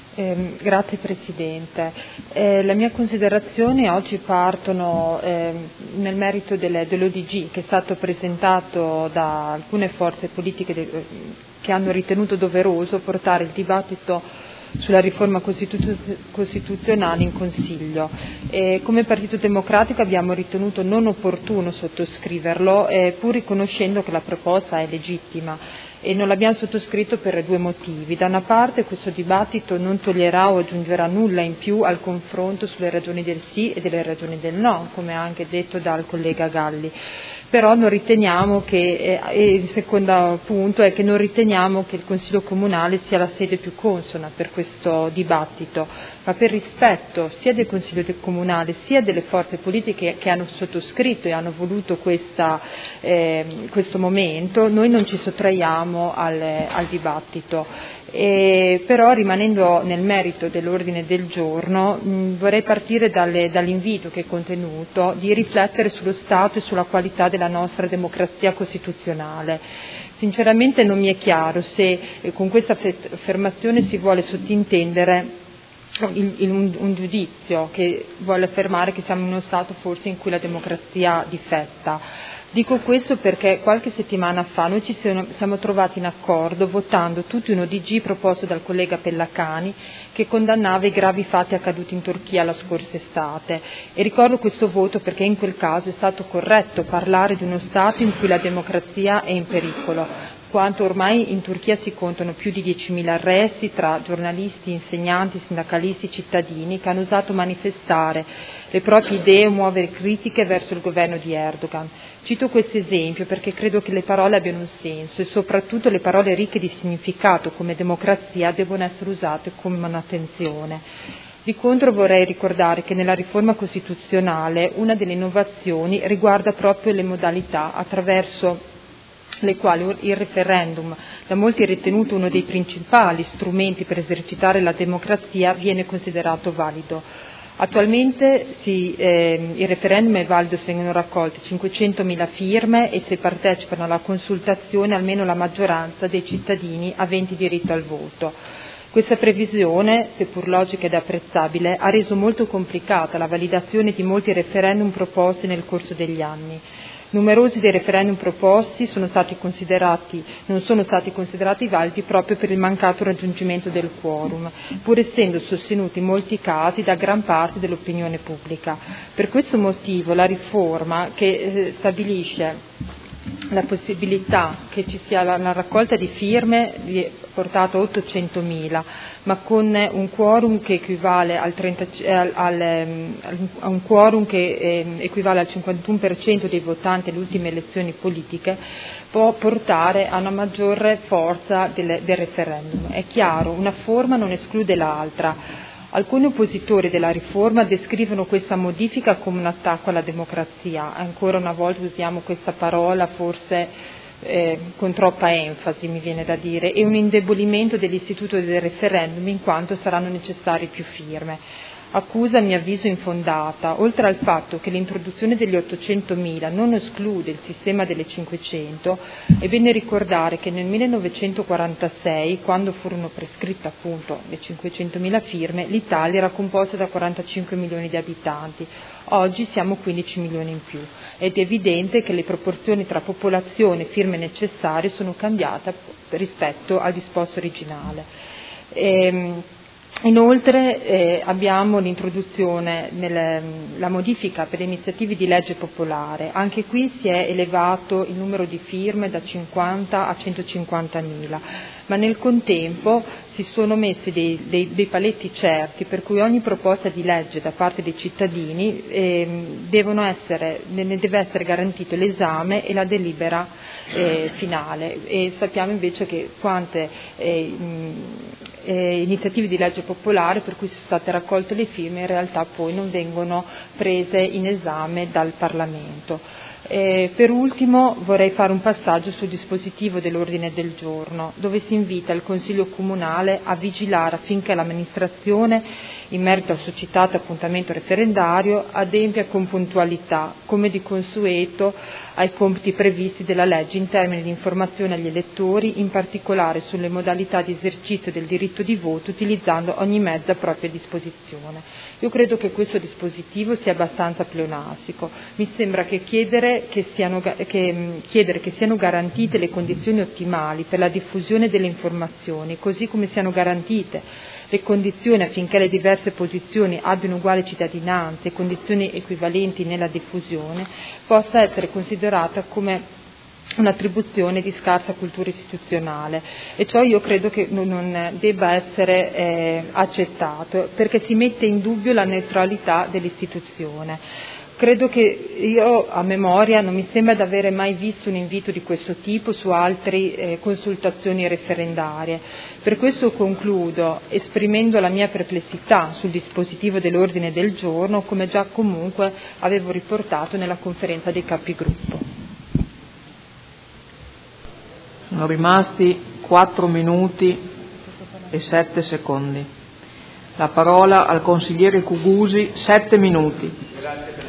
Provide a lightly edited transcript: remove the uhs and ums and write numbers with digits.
Grazie Presidente. Le mie considerazioni oggi partono nel merito dell'ODG che è stato presentato da alcune forze politiche che hanno ritenuto doveroso portare il dibattito sulla riforma costituzionale in Consiglio. Come Partito Democratico abbiamo ritenuto non opportuno sottoscriverlo, pur riconoscendo che la proposta è legittima. E non l'abbiamo sottoscritto per due motivi. Da una parte questo dibattito non toglierà o aggiungerà nulla in più al confronto sulle ragioni del sì e delle ragioni del no, come anche detto dal collega Galli. Però non riteniamo che, il secondo punto è che non riteniamo che il Consiglio Comunale sia la sede più consona per questo dibattito, ma per rispetto sia del Consiglio Comunale sia delle forze politiche che hanno sottoscritto e hanno voluto questo momento, noi non ci sottraiamo al dibattito. Però rimanendo nel merito dell'ordine del giorno vorrei partire dall'invito che è contenuto di riflettere sullo stato e sulla qualità della nostra democrazia costituzionale. Sinceramente non mi è chiaro se con questa affermazione si vuole sottintendere un giudizio che vuole affermare che siamo in uno stato forse in cui la democrazia difetta. Dico questo perché qualche settimana fa noi ci siamo trovati in accordo votando tutti un ODG proposto dal collega Pellacani che condannava i gravi fatti accaduti in Turchia la scorsa estate e ricordo questo voto perché in quel caso è stato corretto parlare di uno Stato in cui la democrazia è in pericolo, quanto ormai in Turchia si contano più di 10.000 arresti tra giornalisti, insegnanti, sindacalisti, cittadini che hanno osato manifestare le proprie idee o muovere critiche verso il governo di Erdogan. Cito questo esempio perché credo che le parole abbiano un senso e soprattutto le parole ricche di significato come democrazia devono essere usate con attenzione. Di contro vorrei ricordare che nella riforma costituzionale una delle innovazioni riguarda proprio le modalità attraverso le quali il referendum, da molti ritenuto uno dei principali strumenti per esercitare la democrazia, viene considerato valido. Attualmente il referendum è valido se vengono raccolte 500.000 firme e se partecipano alla consultazione almeno la maggioranza dei cittadini aventi diritto al voto. Questa previsione, seppur logica ed apprezzabile, ha reso molto complicata la validazione di molti referendum proposti nel corso degli anni. Numerosi dei referendum proposti non sono stati considerati validi proprio per il mancato raggiungimento del quorum, pur essendo sostenuti in molti casi da gran parte dell'opinione pubblica. Per questo motivo la riforma che stabilisce la possibilità che ci sia la raccolta di firme portata a 800.000, ma con un quorum che equivale al 51% dei votanti alle ultime elezioni politiche, può portare a una maggiore forza del referendum. È chiaro, una forma non esclude l'altra. Alcuni oppositori della riforma descrivono questa modifica come un attacco alla democrazia. Ancora una volta usiamo questa parola forse con troppa enfasi, mi viene da dire, e un indebolimento dell'istituto del referendum in quanto saranno necessarie più firme. Accusa a mio avviso infondata, oltre al fatto che l'introduzione degli 800.000 non esclude il sistema delle 500, è bene ricordare che nel 1946, quando furono prescritte appunto le 500.000 firme, l'Italia era composta da 45 milioni di abitanti, oggi siamo 15 milioni in più ed è evidente che le proporzioni tra popolazione e firme necessarie sono cambiate rispetto al disposto originale. Inoltre abbiamo l'introduzione, la modifica per le iniziative di legge popolare. Anche qui si è elevato il numero di firme da 50 a 150.000, ma nel contempo si sono messi dei paletti certi per cui ogni proposta di legge da parte dei cittadini ne deve essere garantito l'esame e la delibera finale. E sappiamo invece che quante iniziative di legge popolare per cui sono state raccolte le firme in realtà poi non vengono prese in esame dal Parlamento. Per ultimo vorrei fare un passaggio sul dispositivo dell'ordine del giorno, dove si invita il Consiglio Comunale a vigilare affinché l'amministrazione, in merito al succitato appuntamento referendario, adempia con puntualità, come di consueto, ai compiti previsti dalla legge in termini di informazione agli elettori, in particolare sulle modalità di esercizio del diritto di voto, utilizzando ogni mezzo a propria disposizione. Io credo che questo dispositivo sia abbastanza pleonastico. Mi sembra che chiedere che siano garantite le condizioni ottimali per la diffusione delle informazioni, così come siano garantite le condizioni affinché le diverse posizioni abbiano uguale cittadinanza e condizioni equivalenti nella diffusione, possa essere considerata come un'attribuzione di scarsa cultura istituzionale, e ciò io credo che non debba essere accettato, perché si mette in dubbio la neutralità dell'istituzione. Credo che io a memoria non mi sembra di avere mai visto un invito di questo tipo su altre consultazioni referendarie. Per questo concludo esprimendo la mia perplessità sul dispositivo dell'ordine del giorno, come già comunque avevo riportato nella conferenza dei capigruppo. Sono rimasti 4 minuti e 7 secondi. La parola al consigliere Cugusi, 7 minuti. Grazie.